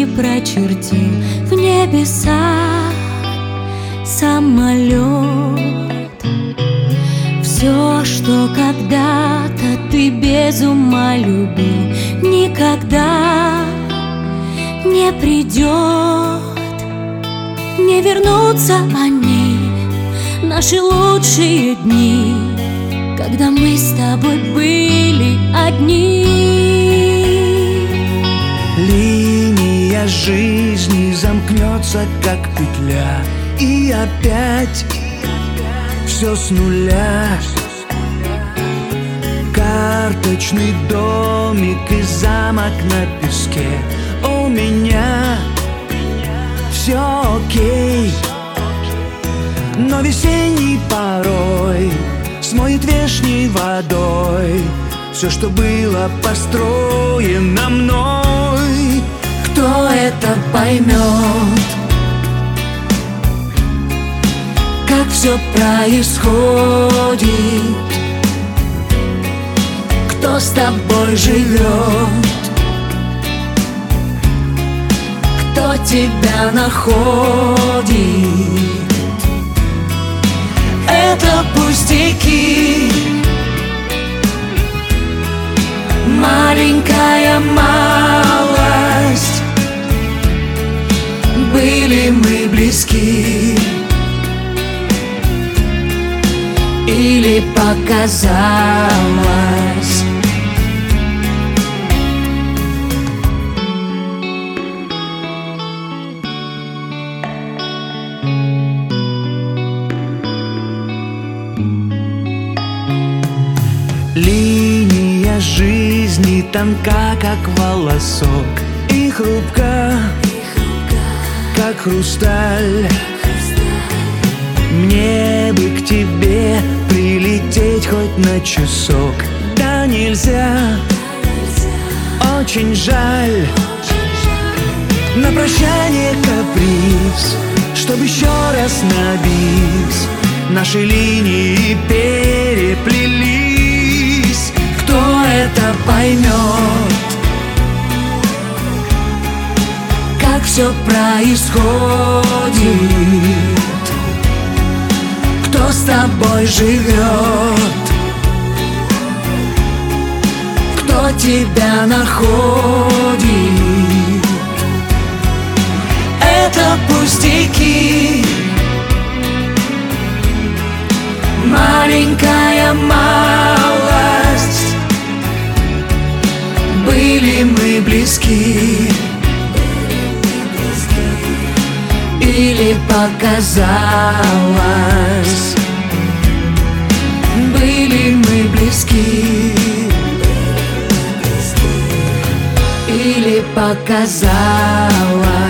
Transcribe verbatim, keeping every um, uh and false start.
не прочертил в небесах самолет. Все, что когда-то ты без ума любил, никогда не придет. Не вернутся они, наши лучшие дни, когда мы с тобой были одни. Линия жизни замкнется, как петля, и опять все с нуля. Карточный домик и замок на песке. У меня все окей, но весенний порой смоет вешней водой все, что было построено мной. Кто это поймет, как все происходит? Кто с тобой живет? Кто тебя находит? Это пустяки, маленькая малость. Были мы близки, или показалось? Линия жизни тонка, как волосок, и хрупка, как хрусталь. Мне бы к тебе прилететь хоть на часок, да нельзя, очень жаль. На прощание каприз, чтоб еще раз на бис наши линии переплелись. Кто это поймет, как все происходит? Кто с тобой живет? Кто тебя находит? Это пустяки, маленькая малость. Были мы близки, или показалось? Были мы близки, или показалось?